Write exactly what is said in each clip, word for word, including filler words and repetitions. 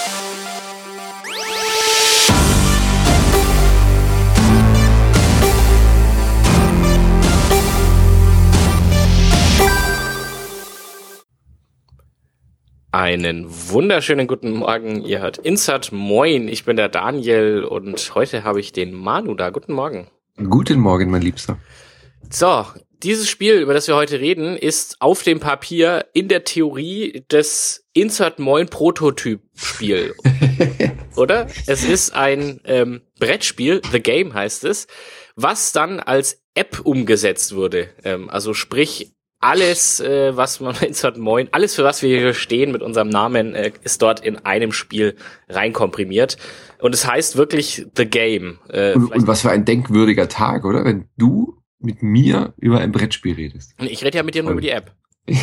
Einen wunderschönen guten Morgen, ihr hört Insert Moin, ich bin der Daniel und heute habe ich den Manu da. Guten Morgen. Guten Morgen, mein Liebster. So, dieses Spiel, über das wir heute reden, ist auf dem Papier in der Theorie das Insert Moin Prototyp-Spiel, oder? Es ist ein ähm, Brettspiel, The Game heißt es, was dann als App umgesetzt wurde, ähm, also sprich, Alles, äh, was man bei Insert Moin, alles für was wir hier stehen mit unserem Namen, äh, ist dort in einem Spiel reinkomprimiert. Und es heißt wirklich The Game. Äh, und, und was für ein denkwürdiger Tag, oder? Wenn du mit mir über ein Brettspiel redest. Ich rede ja mit dir nur über die App.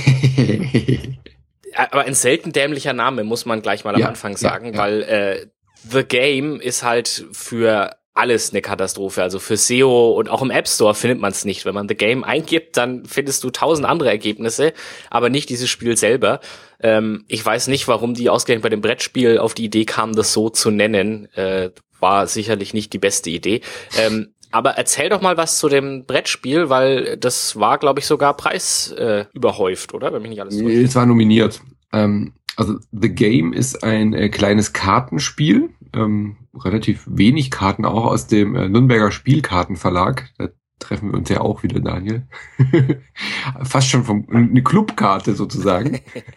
Aber ein selten dämlicher Name, muss man gleich mal am ja, Anfang sagen, ja, ja. weil äh, The Game ist halt für alles eine Katastrophe. Also für S E O und auch im App Store findet man es nicht. Wenn man The Game eingibt, dann findest du tausend andere Ergebnisse, aber nicht dieses Spiel selber. Ähm, ich weiß nicht, warum die ausgerechnet bei dem Brettspiel auf die Idee kamen, das so zu nennen. Äh, war sicherlich nicht die beste Idee. Ähm, aber erzähl doch mal was zu dem Brettspiel, weil das war, glaube ich, sogar preis äh, überhäuft, oder? Wenn mich nicht alles täuscht. Es war nominiert. Ähm, also The Game ist ein äh, kleines Kartenspiel. Ähm, relativ wenig Karten auch aus dem äh, Nürnberger Spielkartenverlag. Da treffen wir uns ja auch wieder, Daniel. Fast schon vom, eine Clubkarte sozusagen.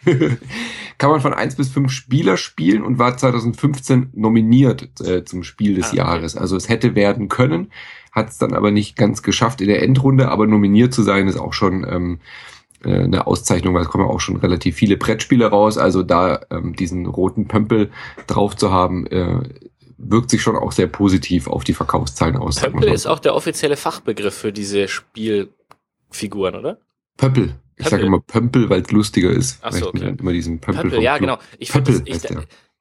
Kann man von eins bis fünf Spieler spielen und war zwanzig fünfzehn nominiert äh, zum Spiel des ah, okay. Jahres. Also es hätte werden können, hat es dann aber nicht ganz geschafft in der Endrunde, aber nominiert zu sein ist auch schon ähm, eine Auszeichnung, weil es kommen auch schon relativ viele Brettspiele raus, also da ähm, diesen roten Pömpel drauf zu haben, äh, wirkt sich schon auch sehr positiv auf die Verkaufszahlen aus. Pömpel ist auch der offizielle Fachbegriff für diese Spielfiguren, oder? Pöppel. Ich sage immer Pömpel, weil es lustiger ist. Ach so, okay. Immer diesen Pömpel. Pömpel, ja, genau. Ich Pöppel das, ich,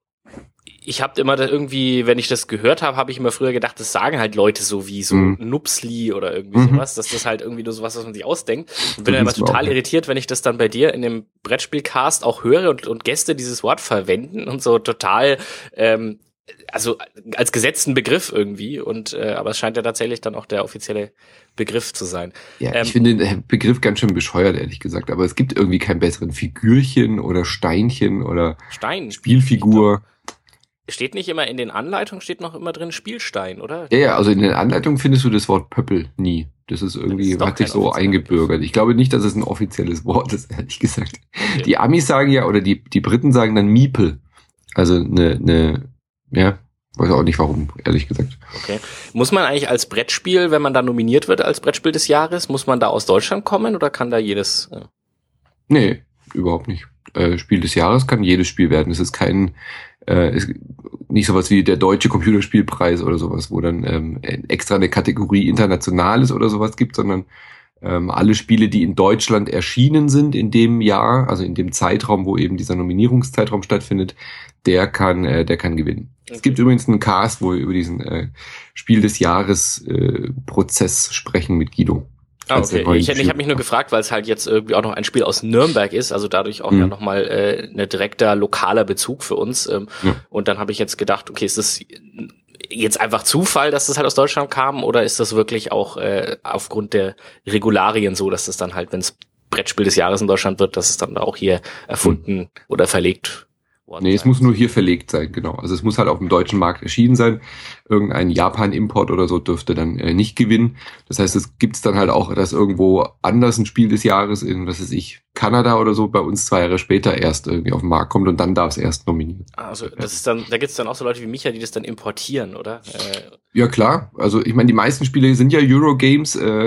Ich habe immer da irgendwie, wenn ich das gehört habe, habe ich immer früher gedacht, das sagen halt Leute so wie so mhm. Nupsli oder irgendwie mhm. sowas, dass das halt irgendwie nur sowas, was man sich ausdenkt. Und bin dann immer total auch, irritiert, wenn ich das dann bei dir in dem Brettspielcast auch höre und, und Gäste dieses Wort verwenden und so total, ähm, also als gesetzten Begriff irgendwie. Und äh, aber es scheint ja tatsächlich dann auch der offizielle Begriff zu sein. Ja, ähm, ich finde den Begriff ganz schön bescheuert, ehrlich gesagt. Aber es gibt irgendwie keinen besseren Figürchen oder Steinchen oder Stein. Spielfigur. Steht nicht immer in den Anleitungen, steht noch immer drin Spielstein, oder? Ja, ja, also in den Anleitungen findest du das Wort Pöppel nie. Das ist irgendwie, das ist hat sich so eingebürgert. Ich glaube nicht, dass es ein offizielles Wort ist, ehrlich gesagt. Okay. Die Amis sagen ja, oder die die Briten sagen dann Miepel. Also eine, eine, ja, weiß auch nicht warum, ehrlich gesagt. Okay. Muss man eigentlich als Brettspiel, wenn man da nominiert wird als Brettspiel des Jahres, muss man da aus Deutschland kommen oder kann da jedes? Ja? Nee, überhaupt nicht. Äh, Spiel des Jahres kann jedes Spiel werden. Es ist kein Äh, ist nicht sowas wie der deutsche Computerspielpreis oder sowas, wo dann ähm, extra eine Kategorie Internationales oder sowas gibt, sondern ähm, alle Spiele, die in Deutschland erschienen sind in dem Jahr, also in dem Zeitraum, wo eben dieser Nominierungszeitraum stattfindet, der kann, äh, der kann gewinnen. Okay. Es gibt übrigens einen Cast, wo wir über diesen äh, Spiel des Jahres äh, Prozess sprechen mit Guido. Ah, okay. Ich, ich habe mich nur gefragt, weil es halt jetzt irgendwie auch noch ein Spiel aus Nürnberg ist, also dadurch auch mhm. ja nochmal äh, ein direkter lokaler Bezug für uns. Ähm, ja. Und dann habe ich jetzt gedacht, okay, ist das jetzt einfach Zufall, dass das halt aus Deutschland kam, oder ist das wirklich auch äh, aufgrund der Regularien so, dass das dann halt, wenn es Brettspiel des Jahres in Deutschland wird, dass es dann auch hier erfunden mhm. oder verlegt worden Nee, sein. Es muss nur hier verlegt sein, genau. Also es muss halt auf dem deutschen Markt erschienen sein. Irgendein Japan-Import oder so dürfte dann äh, nicht gewinnen. Das heißt, es gibt's dann halt auch, dass irgendwo anders ein Spiel des Jahres in, was weiß ich, Kanada oder so, bei uns zwei Jahre später erst irgendwie auf den Markt kommt und dann darf es erst nominiert. Also das ist dann, da gibt's dann auch so Leute wie Micha, die das dann importieren, oder? Äh, ja klar, also ich meine, die meisten Spiele sind ja Eurogames äh,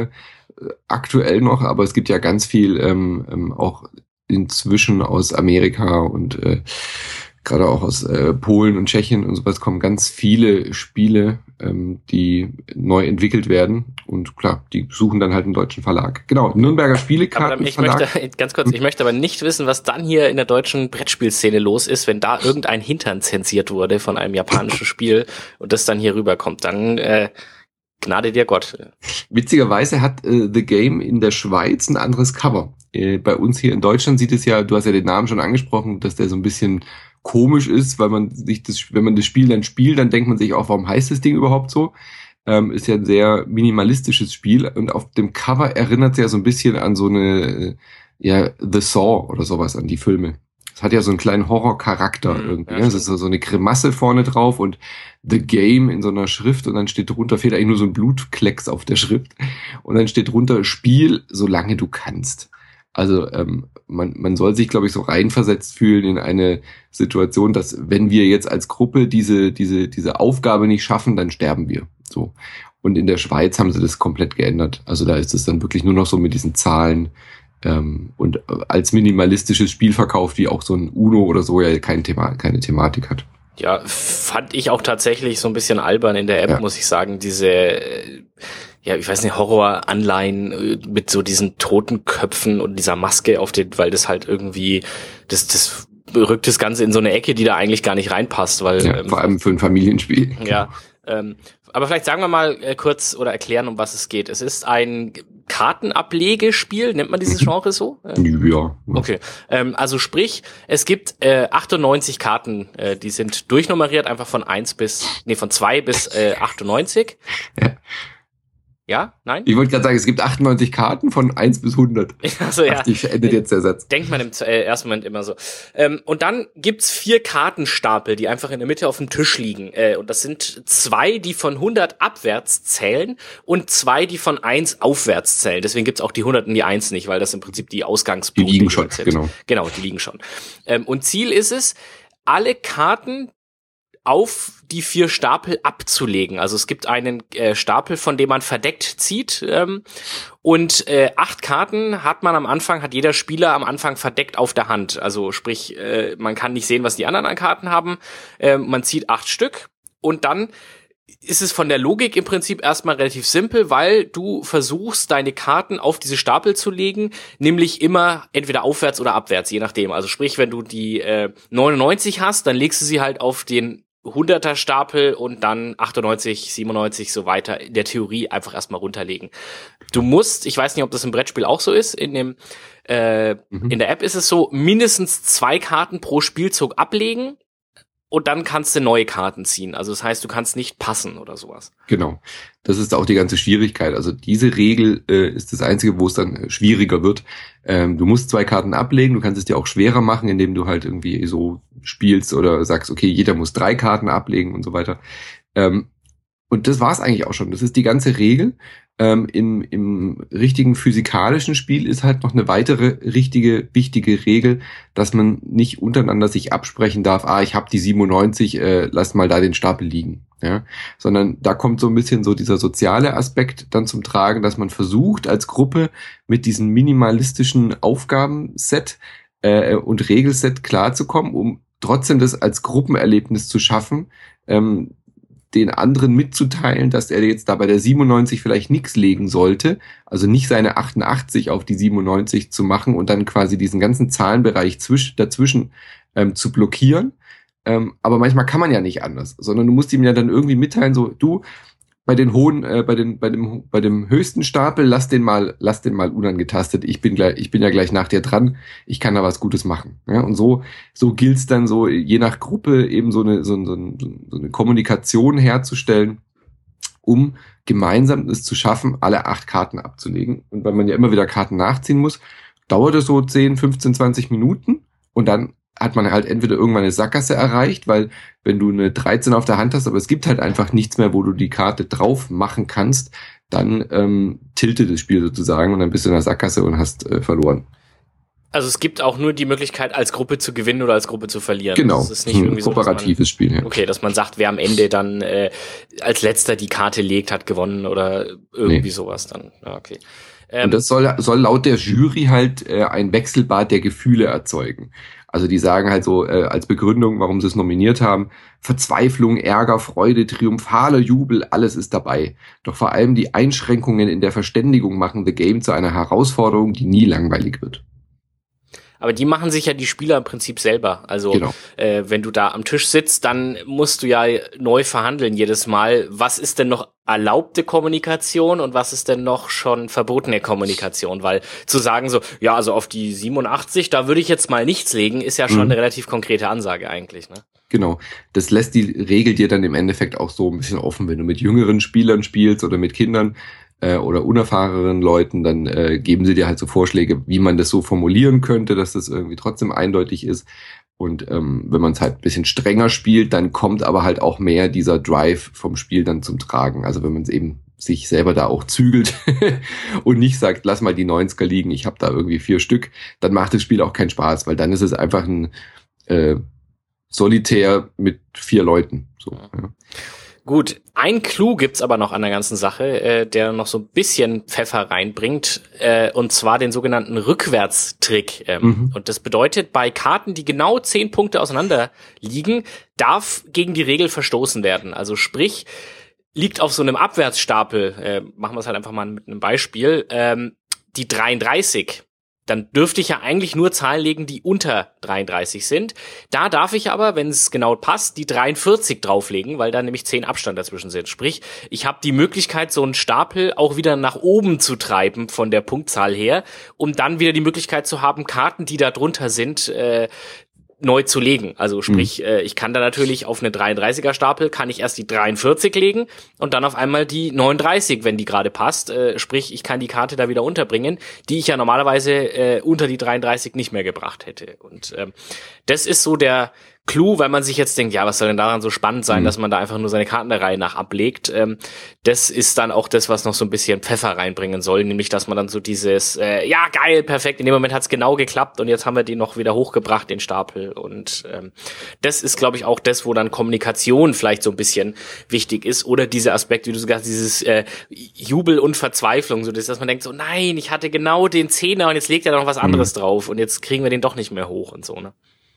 aktuell noch, aber es gibt ja ganz viel ähm, ähm, auch inzwischen aus Amerika und äh, gerade auch aus äh, Polen und Tschechien und sowas kommen ganz viele Spiele, ähm, die neu entwickelt werden. Und klar, die suchen dann halt einen deutschen Verlag. Genau, Nürnberger Spielekarten. Ich möchte, ganz kurz, ich möchte aber nicht wissen, was dann hier in der deutschen Brettspielszene los ist, wenn da irgendein Hintern zensiert wurde von einem japanischen Spiel und das dann hier rüberkommt. Dann äh, Gnade dir Gott. Witzigerweise hat äh, The Game in der Schweiz ein anderes Cover. Äh, bei uns hier in Deutschland sieht es ja, du hast ja den Namen schon angesprochen, dass der so ein bisschen komisch ist, weil man sich das, wenn man das Spiel dann spielt, dann denkt man sich auch, warum heißt das Ding überhaupt so? Ähm, ist ja ein sehr minimalistisches Spiel und auf dem Cover erinnert es ja so ein bisschen an so eine, ja, The Saw oder sowas, an die Filme. Es hat ja so einen kleinen Horrorcharakter mhm, irgendwie. Ja, es ist so eine Grimasse vorne drauf und The Game in so einer Schrift und dann steht drunter, fehlt eigentlich nur so ein Blutklecks auf der Schrift und dann steht drunter, Spiel, solange du kannst. Also ähm, man, man soll sich, glaube ich, so reinversetzt fühlen in eine Situation, dass wenn wir jetzt als Gruppe diese diese diese Aufgabe nicht schaffen, dann sterben wir. So. Und in der Schweiz haben sie das komplett geändert. Also da ist es dann wirklich nur noch so mit diesen Zahlen ähm, und als minimalistisches Spiel verkauft, wie auch so ein Uno oder so ja kein Thema, keine Thematik hat. Ja, fand ich auch tatsächlich so ein bisschen albern in der App, ja. muss ich sagen, diese ja, ich weiß nicht, Horror-Anleihen mit so diesen toten Köpfen und dieser Maske auf den, weil das halt irgendwie, das, das rückt das Ganze in so eine Ecke, die da eigentlich gar nicht reinpasst, weil. Ja, ähm, vor allem für ein Familienspiel. Ja, ähm, aber vielleicht sagen wir mal äh, kurz oder erklären, um was es geht. Es ist ein Kartenablegespiel, nennt man dieses Genre so? Ähm, ja. Okay, ähm, also sprich, es gibt äh, achtundneunzig Karten, äh, die sind durchnummeriert, einfach von eins bis, nee, von zwei bis äh, achtundneunzig. Ja. Ja? Nein? Ich wollte gerade sagen, es gibt achtundneunzig Karten von eins bis hundert. Also ja. Ich endet jetzt der Satz. Denkt man im äh, ersten Moment immer so. Ähm, und dann gibt's vier Kartenstapel, die einfach in der Mitte auf dem Tisch liegen. Äh, und das sind zwei, die von hundert abwärts zählen und zwei, die von eins aufwärts zählen. Deswegen gibt's auch die hundert und die eins nicht, weil das im Prinzip die Ausgangspunkte sind. Die liegen schon, sind. genau. Genau, die liegen schon. Ähm, und Ziel ist es, alle Karten auf die vier Stapel abzulegen. Also es gibt einen äh, Stapel, von dem man verdeckt zieht ähm, und äh, acht Karten hat man am Anfang, hat jeder Spieler am Anfang verdeckt auf der Hand. Also sprich, äh, man kann nicht sehen, was die anderen an Karten haben. Äh, man zieht acht Stück und dann ist es von der Logik im Prinzip erstmal relativ simpel, weil du versuchst, deine Karten auf diese Stapel zu legen, nämlich immer entweder aufwärts oder abwärts, je nachdem. Also sprich, wenn du die äh, neunundneunzig hast, dann legst du sie halt auf den hunderter Stapel und dann achtundneunzig, siebenundneunzig, so weiter, in der Theorie einfach erstmal runterlegen. Du musst, ich weiß nicht, ob das im Brettspiel auch so ist, in dem äh, mhm. in der App ist es so, mindestens zwei Karten pro Spielzug ablegen und dann kannst du neue Karten ziehen. Also das heißt, du kannst nicht passen oder sowas. Genau. Das ist auch die ganze Schwierigkeit. Also diese Regel äh, ist das Einzige, wo es dann äh, schwieriger wird. Ähm, du musst zwei Karten ablegen. Du kannst es dir auch schwerer machen, indem du halt irgendwie so spielst oder sagst, okay, jeder muss drei Karten ablegen und so weiter. Ähm, und das war's eigentlich auch schon. Das ist die ganze Regel. Ähm, im, im richtigen physikalischen Spiel ist halt noch eine weitere richtige, wichtige Regel, dass man nicht untereinander sich absprechen darf, ah, ich habe die siebenundneunzig, äh, lass mal da den Stapel liegen. Ja, sondern da kommt so ein bisschen so dieser soziale Aspekt dann zum Tragen, dass man versucht, als Gruppe mit diesem minimalistischen Aufgabenset äh, und Regelset klarzukommen, um trotzdem das als Gruppenerlebnis zu schaffen, ähm, den anderen mitzuteilen, dass er jetzt da bei der siebenundneunzig vielleicht nichts legen sollte, also nicht seine achtundachtzig auf die siebenundneunzig zu machen und dann quasi diesen ganzen Zahlenbereich zwisch, dazwischen ähm, zu blockieren. Ähm, aber manchmal kann man ja nicht anders, sondern du musst ihm ja dann irgendwie mitteilen, so, du, bei den hohen, äh, bei den, bei dem, bei dem höchsten Stapel, lass den mal, lass den mal unangetastet. Ich bin gleich, ich bin ja gleich nach dir dran. Ich kann da was Gutes machen. Ja, und so, so gilt's dann so, je nach Gruppe eben so eine, so, so, so eine Kommunikation herzustellen, um gemeinsam es zu schaffen, alle acht Karten abzulegen. Und weil man ja immer wieder Karten nachziehen muss, dauert es so zehn, fünfzehn, zwanzig Minuten und dann hat man halt entweder irgendwann eine Sackgasse erreicht, weil wenn du eine dreizehn auf der Hand hast, aber es gibt halt einfach nichts mehr, wo du die Karte drauf machen kannst, dann ähm, tiltet das Spiel sozusagen und dann bist du in der Sackgasse und hast äh, verloren. Also es gibt auch nur die Möglichkeit, als Gruppe zu gewinnen oder als Gruppe zu verlieren. Genau, das ist nicht ein irgendwie kooperatives so, man, Spiel. Ja. Okay, dass man sagt, wer am Ende dann äh, als letzter die Karte legt, hat gewonnen oder irgendwie nee. sowas dann. Ja, okay. Ähm, und das soll, soll laut der Jury halt äh, ein Wechselbad der Gefühle erzeugen. Also die sagen halt so äh, als Begründung, warum sie es nominiert haben, Verzweiflung, Ärger, Freude, triumphaler Jubel, alles ist dabei. Doch vor allem die Einschränkungen in der Verständigung machen The Game zu einer Herausforderung, die nie langweilig wird. Aber die machen sich ja die Spieler im Prinzip selber. Also genau. äh, wenn du da am Tisch sitzt, dann musst du ja neu verhandeln jedes Mal. Was ist denn noch erlaubte Kommunikation und was ist denn noch schon verbotene Kommunikation? Weil zu sagen so, ja, also auf die siebenundachtzig, da würde ich jetzt mal nichts legen, ist ja schon mhm. eine relativ konkrete Ansage eigentlich, ne? Genau. Das lässt die Regel dir dann im Endeffekt auch so ein bisschen offen, wenn du mit jüngeren Spielern spielst oder mit Kindern äh, oder unerfahrenen Leuten, dann äh, geben sie dir halt so Vorschläge, wie man das so formulieren könnte, dass das irgendwie trotzdem eindeutig ist. Und ähm, wenn man es halt ein bisschen strenger spielt, dann kommt aber halt auch mehr dieser Drive vom Spiel dann zum Tragen. Also wenn man es eben sich selber da auch zügelt und nicht sagt, lass mal die neunziger liegen, ich habe da irgendwie vier Stück, dann macht das Spiel auch keinen Spaß, weil dann ist es einfach ein äh, Solitär mit vier Leuten. So, ja. Gut, ein Clou gibt's aber noch an der ganzen Sache, äh, der noch so ein bisschen Pfeffer reinbringt, äh, und zwar den sogenannten Rückwärtstrick. Ähm, mhm. Und das bedeutet, bei Karten, die genau zehn Punkte auseinander liegen, darf gegen die Regel verstoßen werden. Also sprich, liegt auf so einem Abwärtsstapel, äh, machen wir es halt einfach mal mit einem Beispiel, ähm, die dreiunddreißig. Dann dürfte ich ja eigentlich nur Zahlen legen, die unter dreiunddreißig sind. Da darf ich aber, wenn es genau passt, die dreiundvierzig drauflegen, weil da nämlich zehn Abstand dazwischen sind. Sprich, ich habe die Möglichkeit, so einen Stapel auch wieder nach oben zu treiben von der Punktzahl her, um dann wieder die Möglichkeit zu haben, Karten, die da drunter sind, äh, neu zu legen. Also sprich, mhm. äh, ich kann da natürlich auf eine dreiunddreißiger Stapel, kann ich erst die dreiundvierzig legen und dann auf einmal die neununddreißig, wenn die gerade passt. Äh, sprich, ich kann die Karte da wieder unterbringen, die ich ja normalerweise äh, unter die dreiunddreißig nicht mehr gebracht hätte. Und ähm, das ist so der Clou, weil man sich jetzt denkt, ja, was soll denn daran so spannend sein, mhm. dass man da einfach nur seine Karten der Reihe nach ablegt. Ähm, das ist dann auch das, was noch so ein bisschen Pfeffer reinbringen soll, nämlich, dass man dann so dieses, äh, ja, geil, perfekt, in dem Moment hat's genau geklappt und jetzt haben wir den noch wieder hochgebracht, den Stapel. Und ähm, das ist, glaube ich, auch das, wo dann Kommunikation vielleicht so ein bisschen wichtig ist oder dieser Aspekt, wie du gesagt hast, dieses äh, Jubel und Verzweiflung, so das, dass man denkt so, nein, ich hatte genau den Zehner und jetzt legt er noch was anderes mhm. drauf und jetzt kriegen wir den doch nicht mehr hoch und so, ne?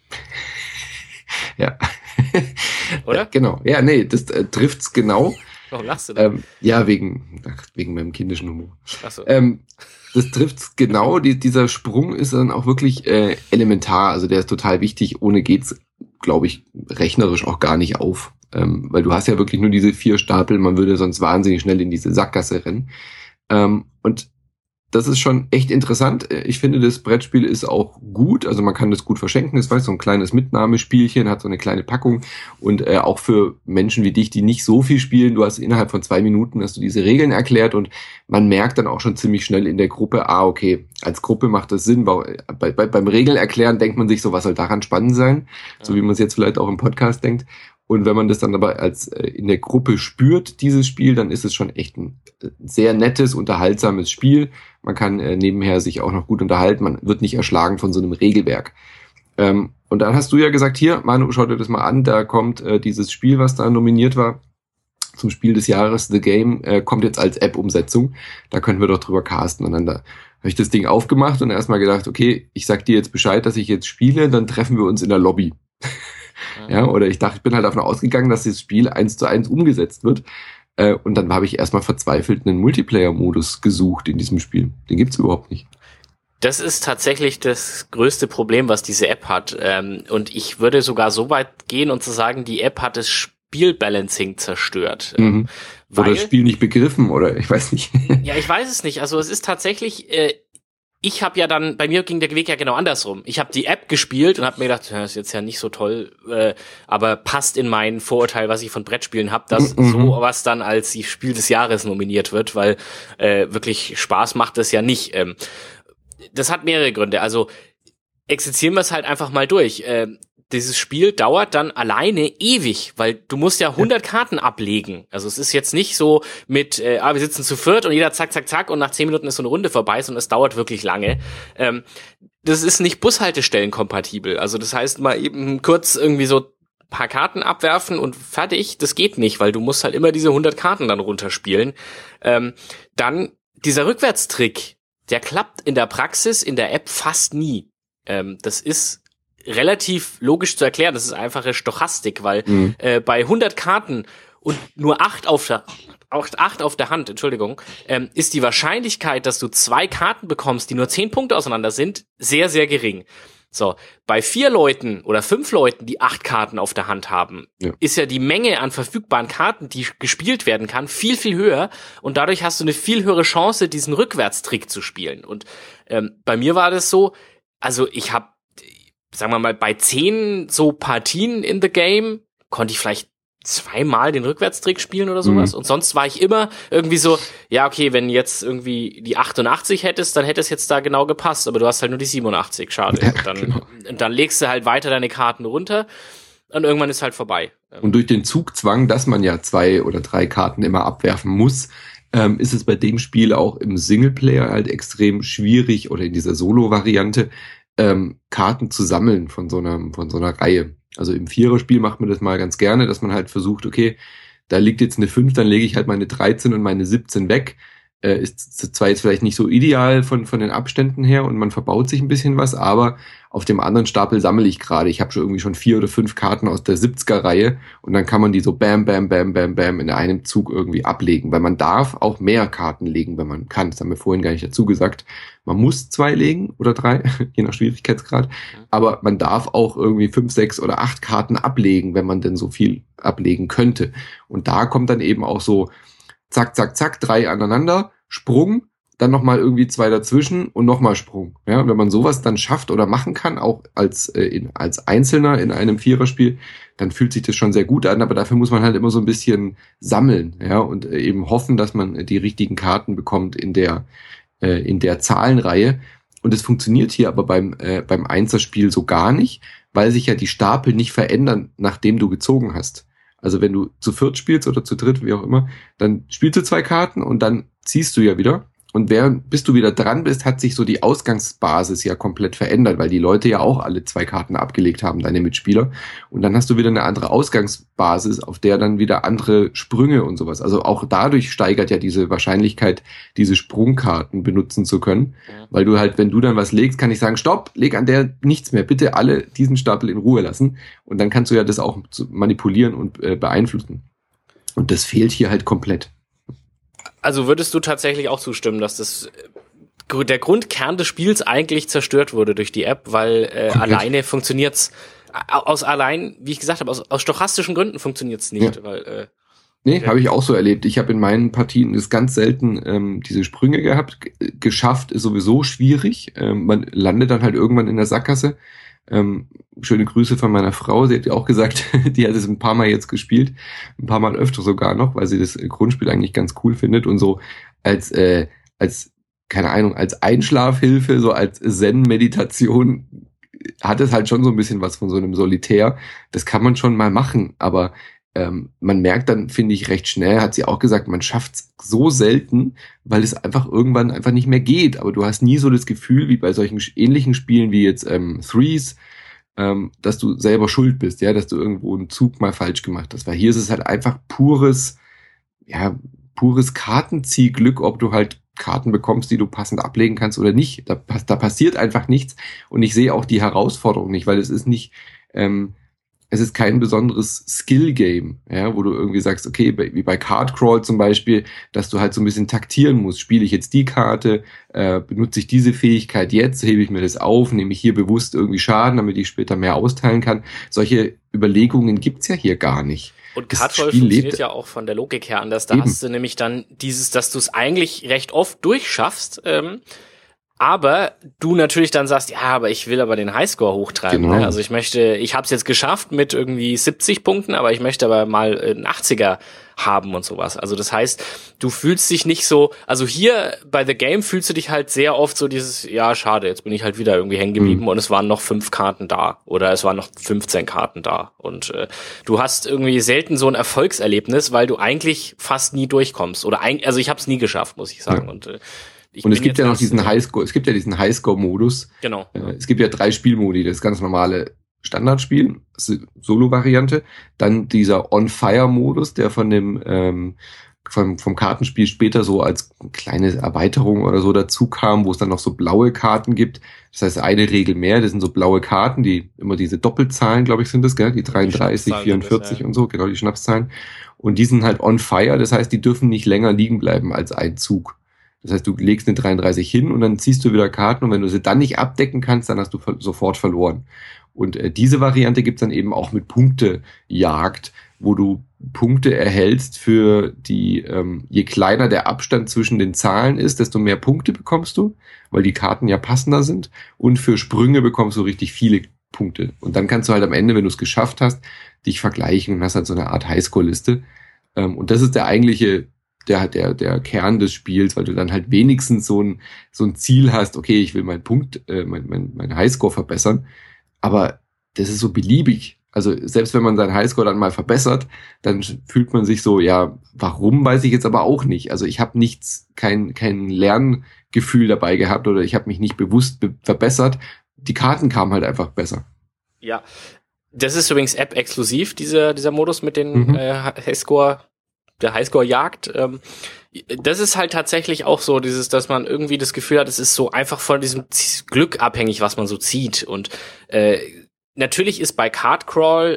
Ja. Oder? Ja, genau. Ja, nee, das äh, trifft's genau. Warum lachst du denn? Ähm, ja, wegen, ach, wegen meinem kindischen Humor. Ach so. Ähm, das trifft's genau. Die, dieser Sprung ist dann auch wirklich äh, elementar. Also der ist total wichtig. Ohne geht's, glaube ich, rechnerisch auch gar nicht auf. Ähm, weil du hast ja wirklich nur diese vier Stapel. Man würde sonst wahnsinnig schnell in diese Sackgasse rennen. Ähm, und das ist schon echt interessant. Ich finde, das Brettspiel ist auch gut. Also man kann das gut verschenken. Das war so ein kleines Mitnahmespielchen, hat so eine kleine Packung. Und äh, auch für Menschen wie dich, die nicht so viel spielen, du hast innerhalb von zwei Minuten hast du diese Regeln erklärt und man merkt dann auch schon ziemlich schnell in der Gruppe, ah, okay, als Gruppe macht das Sinn. Bei, bei, beim Regeln erklären denkt man sich so, was soll daran spannend sein? Ja. So wie man es jetzt vielleicht auch im Podcast denkt. Und wenn man das dann aber als äh, in der Gruppe spürt, dieses Spiel, dann ist es schon echt ein sehr nettes, unterhaltsames Spiel. Man kann äh, nebenher sich auch noch gut unterhalten. Man wird nicht erschlagen von so einem Regelwerk. Ähm, und dann hast du ja gesagt, hier, Manu, schau dir das mal an. Da kommt äh, dieses Spiel, was da nominiert war, zum Spiel des Jahres, The Game, äh, kommt jetzt als App-Umsetzung. Da können wir doch drüber casten. Und dann da habe ich das Ding aufgemacht und erstmal gedacht, okay, ich sag dir jetzt Bescheid, dass ich jetzt spiele, dann treffen wir uns in der Lobby. Ja, oder ich dachte, ich bin halt davon ausgegangen, dass das Spiel eins zu eins umgesetzt wird. Äh, und dann habe ich erstmal verzweifelt einen Multiplayer-Modus gesucht in diesem Spiel. Den gibt's überhaupt nicht. Das ist tatsächlich das größte Problem, was diese App hat. Ähm, und ich würde sogar so weit gehen und zu sagen, die App hat das Spielbalancing zerstört. Mhm. Weil, oder das Spiel nicht begriffen, oder ich weiß nicht. Ja, ich weiß es nicht. Also es ist tatsächlich... Äh, Ich habe ja dann, bei mir ging der Weg ja genau andersrum. Ich habe die App gespielt und habe mir gedacht, das ist jetzt ja nicht so toll, äh, aber passt in mein Vorurteil, was ich von Brettspielen habe, dass mhm. so was dann als die Spiel des Jahres nominiert wird, weil äh, wirklich Spaß macht das ja nicht. Ähm, das hat mehrere Gründe. Also exerzieren wir es halt einfach mal durch. Äh, Dieses Spiel dauert dann alleine ewig, weil du musst ja hundert Karten ablegen. Also es ist jetzt nicht so mit, äh, ah, wir sitzen zu viert und jeder zack, zack, zack und nach zehn Minuten ist so eine Runde vorbei, sondern es dauert wirklich lange. Ähm, das ist nicht Bushaltestellen-kompatibel. Also das heißt, mal eben kurz irgendwie so ein paar Karten abwerfen und fertig. Das geht nicht, weil du musst halt immer diese hundert Karten dann runterspielen. Ähm, dann dieser Rückwärtstrick, der klappt in der Praxis, in der App fast nie. Ähm, das ist relativ logisch zu erklären. Das ist einfache Stochastik, weil mhm. äh, bei hundert Karten und nur acht auf der acht auf der Hand, Entschuldigung, ähm, ist die Wahrscheinlichkeit, dass du zwei Karten bekommst, die nur zehn Punkte auseinander sind, sehr, sehr gering. So, bei vier Leuten oder fünf Leuten, die acht Karten auf der Hand haben, ja. ist ja die Menge an verfügbaren Karten, die gespielt werden kann, viel, viel höher. Und dadurch hast du eine viel höhere Chance, diesen Rückwärtstrick zu spielen. Und ähm, bei mir war das so, also ich habe, sagen wir mal, bei zehn so Partien in the Game konnte ich vielleicht zweimal den Rückwärtstrick spielen oder sowas. Mhm. Und sonst war ich immer irgendwie so, ja, okay, wenn jetzt irgendwie die achtundachtzig hättest, dann hätte es jetzt da genau gepasst. Aber du hast halt nur die siebenundachtzig, schade. Ja, und dann, genau. und dann legst du halt weiter deine Karten runter und irgendwann ist halt vorbei. Und durch den Zugzwang, dass man ja zwei oder drei Karten immer abwerfen muss, ähm, ist es bei dem Spiel auch im Singleplayer halt extrem schwierig oder in dieser Solo-Variante ähm, Karten zu sammeln von so einer, von so einer Reihe. Also im Viererspiel macht man das mal ganz gerne, dass man halt versucht, okay, da liegt jetzt eine fünf, dann lege ich halt meine dreizehn und meine siebzehn weg. Äh, ist zwar jetzt vielleicht nicht so ideal von von den Abständen her und man verbaut sich ein bisschen was, aber auf dem anderen Stapel sammle ich gerade. Ich habe schon irgendwie schon vier oder fünf Karten aus der siebziger-Reihe und dann kann man die so bam, bam, bam, bam, bam in einem Zug irgendwie ablegen, weil man darf auch mehr Karten legen, wenn man kann. Das haben wir vorhin gar nicht dazu gesagt. Man muss zwei legen oder drei, je nach Schwierigkeitsgrad, aber man darf auch irgendwie fünf, sechs oder acht Karten ablegen, wenn man denn so viel ablegen könnte. Und da kommt dann eben auch so zack, zack, zack, drei aneinander, Sprung, dann nochmal irgendwie zwei dazwischen und nochmal Sprung. Ja, und wenn man sowas dann schafft oder machen kann, auch als äh, in, als Einzelner in einem Viererspiel, dann fühlt sich das schon sehr gut an, aber dafür muss man halt immer so ein bisschen sammeln, ja, und äh, eben hoffen, dass man die richtigen Karten bekommt in der äh, in der Zahlenreihe. Und es funktioniert hier aber beim äh, beim Einserspiel so gar nicht, weil sich ja die Stapel nicht verändern, nachdem du gezogen hast. Also wenn du zu viert spielst oder zu dritt, wie auch immer, dann spielst du zwei Karten und dann ziehst du ja wieder. Und während, bis du wieder dran bist, hat sich so die Ausgangsbasis ja komplett verändert, weil die Leute ja auch alle zwei Karten abgelegt haben, deine Mitspieler. Und dann hast du wieder eine andere Ausgangsbasis, auf der dann wieder andere Sprünge und sowas. Also auch dadurch steigert ja diese Wahrscheinlichkeit, diese Sprungkarten benutzen zu können. Ja. Weil du halt, wenn du dann was legst, kann ich sagen, stopp, leg an der nichts mehr. Bitte alle diesen Stapel in Ruhe lassen. Und dann kannst du ja das auch manipulieren und äh, beeinflussen. Und das fehlt hier halt komplett. Also würdest du tatsächlich auch zustimmen, dass das der Grundkern des Spiels eigentlich zerstört wurde durch die App, weil äh, alleine funktioniert's aus allein, wie ich gesagt habe, aus, aus stochastischen Gründen funktioniert's nicht, ja. weil äh, Nee, habe ich auch so erlebt. Ich habe in meinen Partien das ganz selten ähm, diese Sprünge gehabt. G- geschafft ist sowieso schwierig. Ähm, man landet dann halt irgendwann in der Sackgasse. Ähm, schöne Grüße von meiner Frau. Sie hat ja auch gesagt, die hat es ein paar Mal jetzt gespielt, ein paar Mal öfter sogar noch, weil sie das Grundspiel eigentlich ganz cool findet und so als äh, als keine Ahnung als Einschlafhilfe, so als Zen-Meditation hat es halt schon so ein bisschen was von so einem Solitär. Das kann man schon mal machen, aber ähm, man merkt dann, finde ich, recht schnell, hat sie auch gesagt, man schafft es so selten, weil es einfach irgendwann einfach nicht mehr geht. Aber du hast nie so das Gefühl, wie bei solchen ähnlichen Spielen wie jetzt ähm, Threes, ähm, dass du selber schuld bist, ja, dass du irgendwo einen Zug mal falsch gemacht hast. Weil hier ist es halt einfach pures, ja, pures Kartenziehglück, ob du halt Karten bekommst, die du passend ablegen kannst oder nicht. Da, da passiert einfach nichts. Und ich sehe auch die Herausforderung nicht, weil es ist nicht, ähm, es ist kein besonderes Skill-Game, ja, wo du irgendwie sagst, okay, wie bei Card Crawl zum Beispiel, dass du halt so ein bisschen taktieren musst. Spiele ich jetzt die Karte, äh, benutze ich diese Fähigkeit jetzt, hebe ich mir das auf, nehme ich hier bewusst irgendwie Schaden, damit ich später mehr austeilen kann. Solche Überlegungen gibt's ja hier gar nicht. Und Card Crawl funktioniert ja auch von der Logik her anders. Da Eben. hast du nämlich dann dieses, dass du es eigentlich recht oft durchschaffst, ähm, aber du natürlich dann sagst, ja, aber ich will aber den Highscore hochtreiben. Genau. Ne? Also ich möchte, ich habe es jetzt geschafft mit irgendwie siebzig Punkten, aber ich möchte aber mal einen achtziger haben und sowas. Also das heißt, du fühlst dich nicht so, also hier bei The Game fühlst du dich halt sehr oft so dieses, ja, schade, jetzt bin ich halt wieder irgendwie hängen geblieben mhm. und es waren noch fünf Karten da oder es waren noch fünfzehn Karten da und äh, du hast irgendwie selten so ein Erfolgserlebnis, weil du eigentlich fast nie durchkommst oder ein, also ich habe es nie geschafft, muss ich sagen. Ja. Und äh, Ich und es gibt ja noch diesen Highscore, es gibt ja diesen Highscore-Modus. Genau. Äh, es gibt ja drei Spielmodi, das ganz normale Standardspiel, Solo-Variante, dann dieser On-Fire-Modus, der von dem ähm, vom, vom Kartenspiel später so als kleine Erweiterung oder so dazu kam, wo es dann noch so blaue Karten gibt. Das heißt, eine Regel mehr, das sind so blaue Karten, die immer diese Doppelzahlen, glaube ich, sind das, gell? Die dreiunddreißig, die vierundvierzig das, ja. und so, genau, die Schnapszahlen. Und die sind halt on fire, das heißt, die dürfen nicht länger liegen bleiben als ein Zug. Das heißt, du legst eine dreiunddreißig hin und dann ziehst du wieder Karten und wenn du sie dann nicht abdecken kannst, dann hast du ver- sofort verloren. Und äh, diese Variante gibt's dann eben auch mit Punktejagd, wo du Punkte erhältst für die, ähm, je kleiner der Abstand zwischen den Zahlen ist, desto mehr Punkte bekommst du, weil die Karten ja passender sind. Und für Sprünge bekommst du richtig viele Punkte. Und dann kannst du halt am Ende, wenn du es geschafft hast, dich vergleichen und hast halt so eine Art Highscore-Liste. Ähm, und das ist der eigentliche, der, der, der Kern des Spiels, weil du dann halt wenigstens so ein, so ein Ziel hast, okay, ich will meinen Punkt, äh, mein, mein, mein Highscore verbessern. Aber das ist so beliebig. Also selbst wenn man seinen Highscore dann mal verbessert, dann fühlt man sich so, ja, warum, weiß ich jetzt aber auch nicht. Also ich habe nichts, kein, kein Lerngefühl dabei gehabt oder ich habe mich nicht bewusst be- verbessert. Die Karten kamen halt einfach besser. Ja, das ist übrigens App-exklusiv, dieser, dieser Modus mit den Mhm. äh, Highscore, der Highscore-Jagd. Ähm, das ist halt tatsächlich auch so, dieses, dass man irgendwie das Gefühl hat, es ist so einfach von diesem Z- Glück abhängig, was man so zieht. Und äh, natürlich ist bei Cardcrawl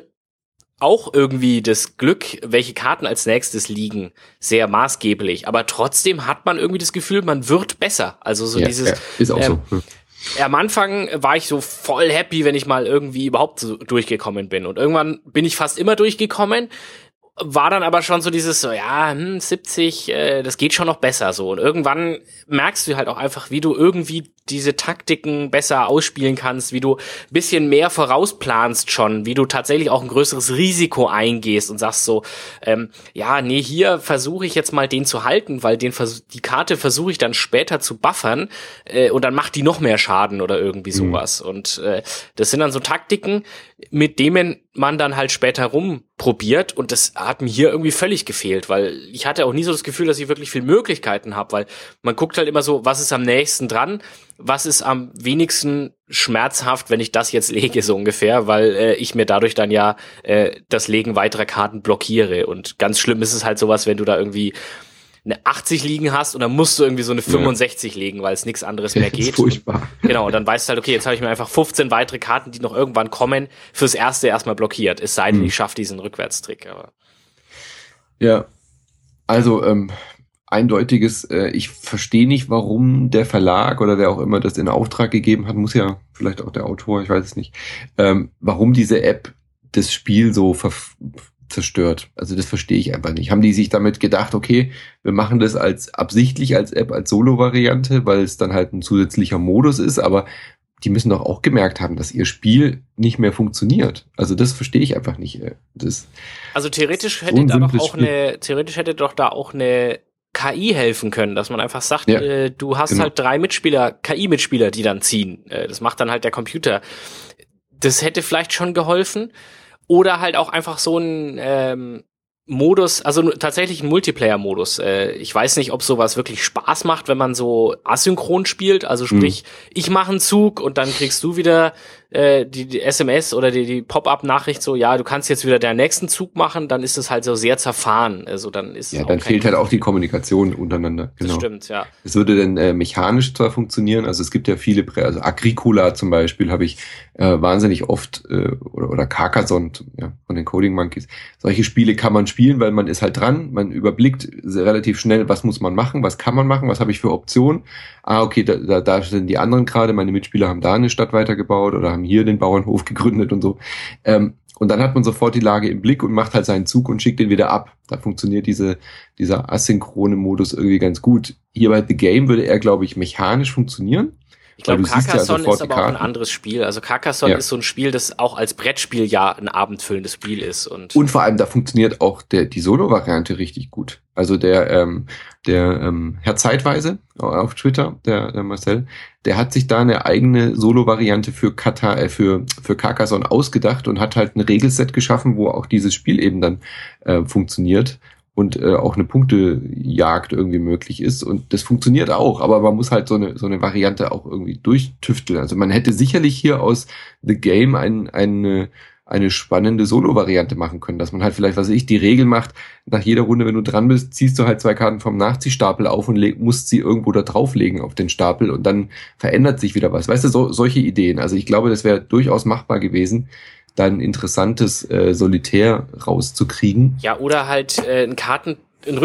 auch irgendwie das Glück, welche Karten als nächstes liegen, sehr maßgeblich. Aber trotzdem hat man irgendwie das Gefühl, man wird besser. Also so ja, dieses... ja, ist auch ähm, so. Am Anfang war ich so voll happy, wenn ich mal irgendwie überhaupt so durchgekommen bin. Und irgendwann bin ich fast immer durchgekommen, war dann aber schon so dieses, so ja, hm, siebzig, äh, das geht schon noch besser so. Und irgendwann merkst du halt auch einfach, wie du irgendwie diese Taktiken besser ausspielen kannst, wie du ein bisschen mehr vorausplanst schon, wie du tatsächlich auch ein größeres Risiko eingehst und sagst so, ähm, ja, nee, hier versuche ich jetzt mal den zu halten, weil den vers- die Karte versuche ich dann später zu buffern äh, und dann macht die noch mehr Schaden oder irgendwie sowas. Mhm. Und äh, das sind dann so Taktiken, mit denen man dann halt später rumprobiert und das hat mir hier irgendwie völlig gefehlt, weil ich hatte auch nie so das Gefühl, dass ich wirklich viel Möglichkeiten habe, weil man guckt halt immer so, was ist am nächsten dran, was ist am wenigsten schmerzhaft, wenn ich das jetzt lege, so ungefähr, weil äh, ich mir dadurch dann ja äh, das Legen weiterer Karten blockiere und ganz schlimm ist es halt sowas, wenn du da irgendwie eine achtzig liegen hast und dann musst du irgendwie so eine fünfundsechzig ja. legen, weil es nichts anderes mehr geht. Das ist furchtbar. Und, genau, und dann weißt du halt, okay, jetzt habe ich mir einfach fünfzehn weitere Karten, die noch irgendwann kommen, fürs Erste erstmal blockiert. Es sei denn, hm. ich schaffe diesen Rückwärtstrick. Aber ja, also ähm, eindeutiges, äh, ich verstehe nicht, warum der Verlag oder wer auch immer das in Auftrag gegeben hat, muss ja vielleicht auch der Autor, ich weiß es nicht, ähm, warum diese App das Spiel so ver- zerstört. Also das verstehe ich einfach nicht. Haben die sich damit gedacht, okay, wir machen das als absichtlich als App, als Solo-Variante, weil es dann halt ein zusätzlicher Modus ist, aber die müssen doch auch gemerkt haben, dass ihr Spiel nicht mehr funktioniert. Also das verstehe ich einfach nicht. Das also theoretisch hätte so da doch auch Spiel. eine, theoretisch hätte doch da auch eine K I helfen können, dass man einfach sagt, ja, äh, du hast genau. halt drei Mitspieler, K I-Mitspieler, die dann ziehen. Äh, das macht dann halt der Computer. Das hätte vielleicht schon geholfen. Oder halt auch einfach so ein ähm, Modus, also tatsächlich ein Multiplayer-Modus. Äh, ich weiß nicht, ob sowas wirklich Spaß macht, wenn man so asynchron spielt. Also sprich, mhm. ich mache einen Zug und dann kriegst du wieder äh, die, die S M S oder die, die Pop-up-Nachricht so, ja, du kannst jetzt wieder deinen nächsten Zug machen. Dann ist es halt so sehr zerfahren. Also dann ist ja, es auch dann fehlt halt auch die Kommunikation untereinander. Genau. Das stimmt, ja. Es würde dann äh, mechanisch zwar funktionieren, also es gibt ja viele, Prä- also Agricola zum Beispiel habe ich äh, wahnsinnig oft äh, oder, oder Carcassonne, ja, von den Coding Monkeys. Solche Spiele kann man spielen, weil man ist halt dran, man überblickt relativ schnell, was muss man machen, was kann man machen, was habe ich für Optionen. Ah, okay, da, da, da sind die anderen gerade, meine Mitspieler haben da eine Stadt weitergebaut oder haben hier den Bauernhof gegründet und so. Ähm, und dann hat man sofort die Lage im Blick und macht halt seinen Zug und schickt den wieder ab. Da funktioniert diese, dieser asynchrone Modus irgendwie ganz gut. Hier bei The Game würde er, glaube ich, mechanisch funktionieren. Ich glaube, Carcassonne ja ist aber auch ein anderes Spiel. Also Carcassonne ja. ist so ein Spiel, das auch als Brettspiel ja ein abendfüllendes Spiel ist. Und, und vor allem, da funktioniert auch der, die Solo-Variante richtig gut. Also der, ähm, der ähm, Herr Zeitweise auf Twitter, der, der Marcel, der hat sich da eine eigene Solo-Variante für Kata, äh, für, für Carcassonne ausgedacht und hat halt ein Regelset geschaffen, wo auch dieses Spiel eben dann äh, funktioniert. Und äh, auch eine Punktejagd irgendwie möglich ist. Und das funktioniert auch, aber man muss halt so eine so eine Variante auch irgendwie durchtüfteln. Also man hätte sicherlich hier aus The Game ein, eine, eine spannende Solo-Variante machen können, dass man halt vielleicht, was weiß ich, die Regel macht, nach jeder Runde, wenn du dran bist, ziehst du halt zwei Karten vom Nachziehstapel auf und leg, musst sie irgendwo da drauflegen auf den Stapel und dann verändert sich wieder was. Weißt du, so, solche Ideen. Also ich glaube, das wäre durchaus machbar gewesen, da ein interessantes äh, Solitär rauszukriegen. Ja, oder halt äh, ein Karten, ein Rückspiel,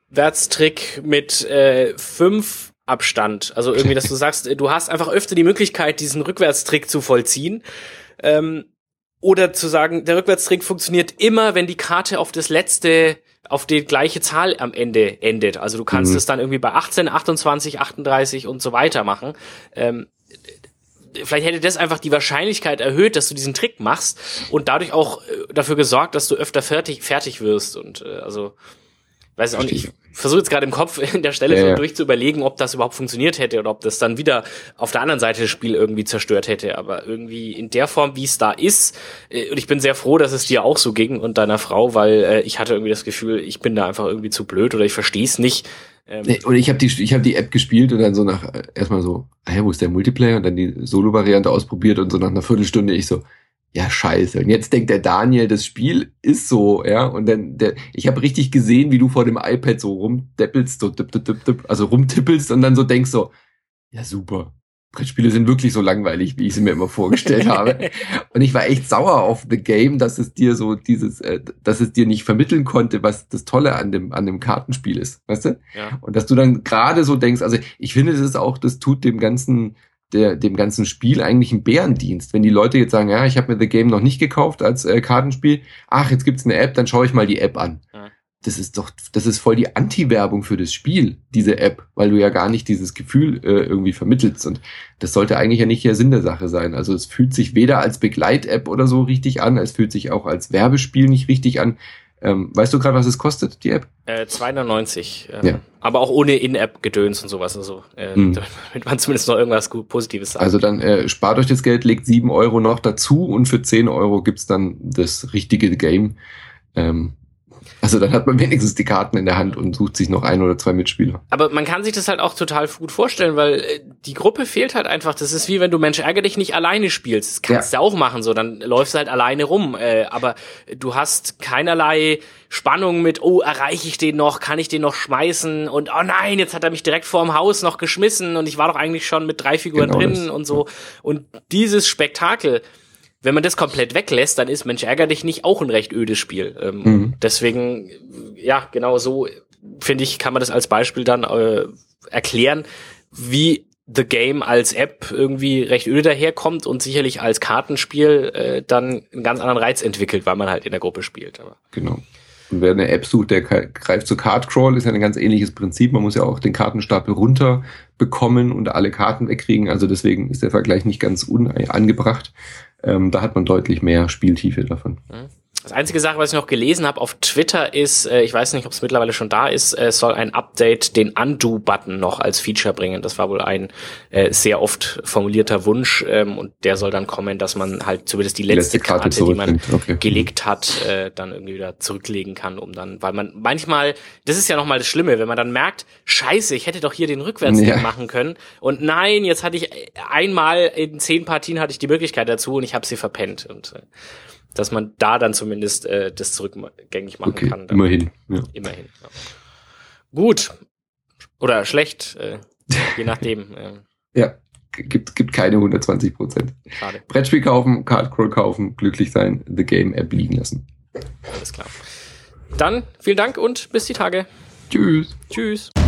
Rückwärtstrick mit äh, fünf Abstand. Also irgendwie, dass du sagst, du hast einfach öfter die Möglichkeit, diesen Rückwärtstrick zu vollziehen. Ähm, oder zu sagen, der Rückwärtstrick funktioniert immer, wenn die Karte auf das letzte, auf die gleiche Zahl am Ende endet. Also du kannst es mhm. dann irgendwie bei achtzehn, achtundzwanzig, achtunddreißig und so weiter machen. Ähm, Vielleicht hätte das einfach die Wahrscheinlichkeit erhöht, dass du diesen Trick machst und dadurch auch dafür gesorgt, dass du öfter fertig fertig wirst. Und äh, also, weiß auch nicht, ich versuche jetzt gerade im Kopf in der Stelle ja, so ja. durch zu überlegen, ob das überhaupt funktioniert hätte oder ob das dann wieder auf der anderen Seite das Spiel irgendwie zerstört hätte. Aber irgendwie in der Form, wie es da ist, äh, und ich bin sehr froh, dass es dir auch so ging und deiner Frau, weil äh, ich hatte irgendwie das Gefühl, ich bin da einfach irgendwie zu blöd oder ich verstehe es nicht. Ähm, nee, und ich habe die ich habe die App gespielt und dann so nach äh, erstmal so, ah ja, wo ist der Multiplayer? Und dann die Solo-Variante ausprobiert und so nach einer Viertelstunde ich so, ja scheiße. Und jetzt denkt der Daniel, das Spiel ist so, ja. Und dann der, ich habe richtig gesehen, wie du vor dem iPad so rumdeppelst, so dip, dip, dip, dip, also rumtippelst und dann so denkst so, ja super. Brettspiele sind wirklich so langweilig, wie ich sie mir immer vorgestellt habe. Und ich war echt sauer auf The Game, dass es dir so dieses, äh, dass es dir nicht vermitteln konnte, was das Tolle an dem an dem Kartenspiel ist, weißt du? Ja. Und dass du dann gerade so denkst, also ich finde, das ist auch, das tut dem ganzen der dem ganzen Spiel eigentlich einen Bärendienst. Wenn die Leute jetzt sagen, ja, ich habe mir The Game noch nicht gekauft als äh, Kartenspiel, ach, jetzt gibt's eine App, dann schaue ich mal die App an. Ja. Das ist doch, das ist voll die Anti-Werbung für das Spiel, diese App, weil du ja gar nicht dieses Gefühl äh, irgendwie vermittelst und das sollte eigentlich ja nicht der Sinn der Sache sein. Also es fühlt sich weder als Begleit-App oder so richtig an, es fühlt sich auch als Werbespiel nicht richtig an. Ähm, weißt du gerade, was es kostet, die App? Äh, zwei neunzig. Ähm, ja. Aber auch ohne In-App-Gedöns und sowas. Also, äh, hm. damit man zumindest noch irgendwas gut Positives sagt. Also dann äh, spart euch das Geld, legt sieben Euro noch dazu und für zehn Euro gibt's dann das richtige Game. Ähm, Also dann hat man wenigstens die Karten in der Hand und sucht sich noch ein oder zwei Mitspieler. Aber man kann sich das halt auch total gut vorstellen, weil die Gruppe fehlt halt einfach. Das ist wie wenn du Mensch ärgere dich nicht alleine spielst. Das kannst ja. du auch machen, so dann läufst du halt alleine rum. Äh, aber du hast keinerlei Spannung mit, oh, erreiche ich den noch, kann ich den noch schmeißen und oh nein, jetzt hat er mich direkt vorm Haus noch geschmissen und ich war doch eigentlich schon mit drei Figuren genau drin das. Und so. Und dieses Spektakel, wenn man das komplett weglässt, dann ist Mensch ärger dich nicht auch ein recht ödes Spiel. Ähm, mhm. Deswegen, ja, genau so, finde ich, kann man das als Beispiel dann äh, erklären, wie The Game als App irgendwie recht öde daherkommt und sicherlich als Kartenspiel äh, dann einen ganz anderen Reiz entwickelt, weil man halt in der Gruppe spielt. Aber genau. Und wer eine App sucht, der greift zu Card-Crawl, ist ja ein ganz ähnliches Prinzip. Man muss ja auch den Kartenstapel runterbekommen und alle Karten wegkriegen. Also deswegen ist der Vergleich nicht ganz unangebracht. Ähm, da hat man deutlich mehr Spieltiefe davon. Das einzige Sache, was ich noch gelesen habe auf Twitter ist, äh, ich weiß nicht, ob es mittlerweile schon da ist, äh, soll ein Update den Undo-Button noch als Feature bringen. Das war wohl ein äh, sehr oft formulierter Wunsch ähm, und der soll dann kommen, dass man halt zumindest die letzte, letzte Karte, Karte die man okay. gelegt hat, äh, dann irgendwie wieder zurücklegen kann, um dann, weil man manchmal, das ist ja nochmal das Schlimme, wenn man dann merkt, scheiße, ich hätte doch hier den Rückwärtsding ja. machen können und nein, jetzt hatte ich einmal in zehn Partien hatte ich die Möglichkeit dazu und ich habe sie verpennt und äh, dass man da dann zumindest äh, das zurückgängig machen okay, kann. Dann immerhin. Ja. Immerhin. Ja. Gut. Oder schlecht, äh, je nachdem. Äh. Ja, gibt gibt keine hundertzwanzig Prozent. Schade. Brettspiel kaufen, Cardcrawl kaufen, glücklich sein, The Game App liegen lassen. Alles klar. Dann vielen Dank und bis die Tage. Tschüss. Tschüss.